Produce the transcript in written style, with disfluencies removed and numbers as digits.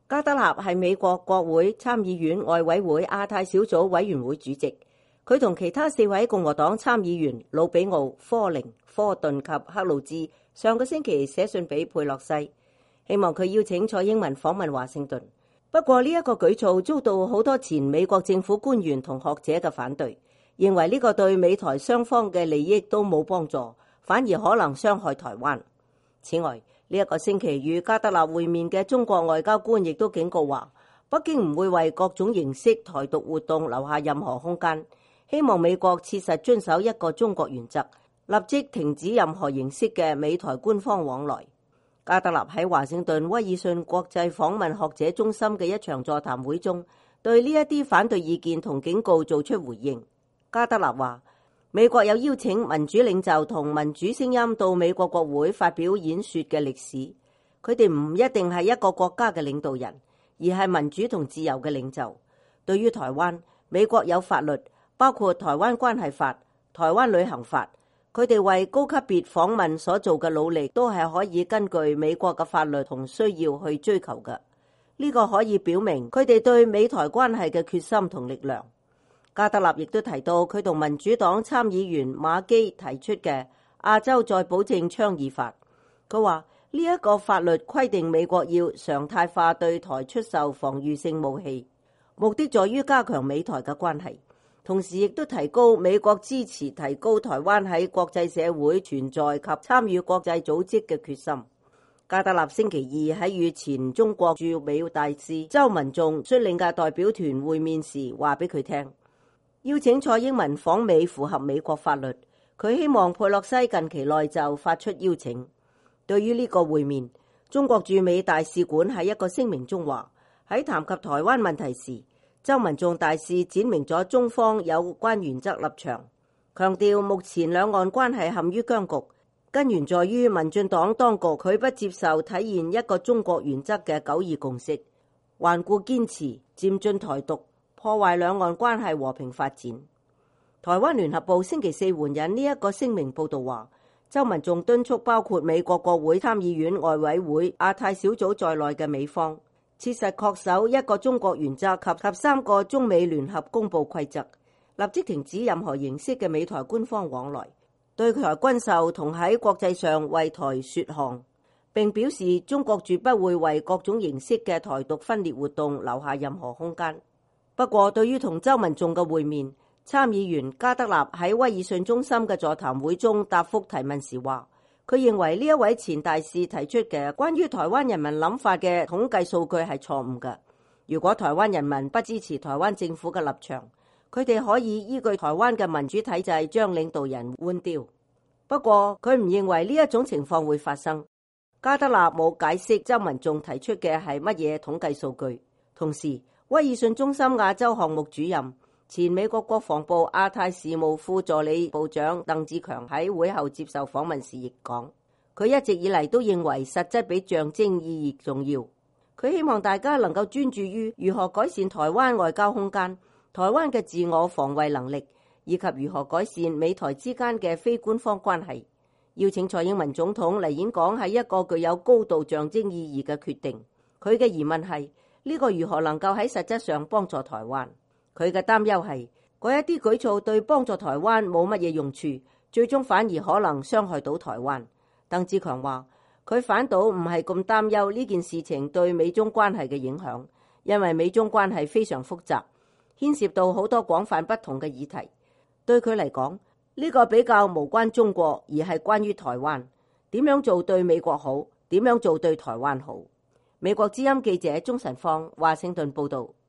加德納係美國國會參議院外委會亞太小組委員會主席，佢同其他4位共和黨參議員魯比奧、科寧、科頓及克魯茲上個星期寫信俾佩洛西，希望佢邀請蔡英文訪問華盛頓。不過呢一個舉措遭到好多前美國政府官員同學者嘅反對，認為呢個對美台雙方嘅利益都冇幫助，反而可能傷害台灣。此外，呢一個星期與加德納會面嘅中國外交官亦都警告話，北京唔會為各種形式台獨活動留下任何空間，希望美國切實遵守一個中國原則，立即停止任何形式嘅美台官方往來。加德納喺華盛頓威爾遜國際訪問學者中心嘅一場座談會中，對呢一啲反對意見同警告做出回應。加德納話，美國有邀請民主領袖同民主聲音到美國國會發表演說嘅歷史，佢哋唔一定係一個國家嘅領導人，而係民主同自由嘅領袖。對於台灣，美國有法律，包括台灣關係法、台灣旅行法，佢哋為高級別訪問所做嘅努力都係可以根據美國嘅法律同需要去追求嘅。呢個可以表明佢哋對美台關係嘅決心同力量。加德納亦都提到佢同民主黨參議員馬基提出嘅亞洲再保證倡議法。佢話呢一個法律規定美國要常態化對台出售防禦性武器，目的在於加強美台嘅關係，同時亦都提高美國支持提高台灣喺國際社會存在及參與國際組織嘅決心。加德納星期二喺與前中國駐美大使周文重率領嘅代表團會面時話俾佢聽，邀請蔡英文訪美符合美國法律，佢希望佩洛西近期內就發出邀請。對於呢個會面，中國駐美大使館喺一個聲明中話，喺談及台灣問題時，周文重大使展明咗中方有關原則立場，強調目前兩岸關係陷於僵局，根源在於民進黨當局拒不接受體現一個中國原則嘅9·2共識，頑固堅持漸進台獨，破壞兩岸關係和平發展。台灣聯合報星期四援引呢一個聲明報道話，周文重敦促包括美國國會參議院外委會亞太小組在內嘅美方，切實恪守一個中國原則及3個中美聯合公報規則，立即停止任何形式嘅美台官方往來，對台軍售同喺國際上為台說項，並表示中國絕不會為各種形式嘅台獨分裂活動留下任何空間。不過，對於同周文重嘅會面，參議員加德納喺威爾遜中心嘅座談會中答覆提問時話，佢認為呢一位前大使提出嘅關於台灣人民諗法嘅統計數據係錯誤嘅。如果台灣人民不支持台灣政府嘅立場，佢哋可以依據台灣嘅民主體制將領導人換掉。不過，佢唔認為呢一種情況會發生。加德納冇解釋周文重提出嘅係乜嘢統計數據。同時，威爾遜中心亞洲項目主任、前美國國防部亞太事務副助理部長鄧志強喺會後接受訪問時亦講，佢一直以嚟都認為實質比象徵意義重要。佢希望大家能夠專注於如何改善台灣外交空間、台灣嘅自我防衛能力，以及如何改善美台之間嘅非官方關係。邀請蔡英文總統嚟演講係一個具有高度象徵意義嘅決定。佢嘅疑問係呢個如何能夠喺實質上幫助台灣？佢嘅擔憂係嗰一啲舉措對幫助台灣冇乜嘢用處，最終反而可能傷害到台灣。鄧志強話，佢反倒唔係咁擔憂呢件事情對美中關係嘅影響，因為美中關係非常複雜，牽涉到好多廣泛不同嘅議題。對佢嚟講，呢個比較無關中國，而係關於台灣。點樣做對美國好，點樣做對台灣好。美國之音記者鍾晨芳華盛頓報道。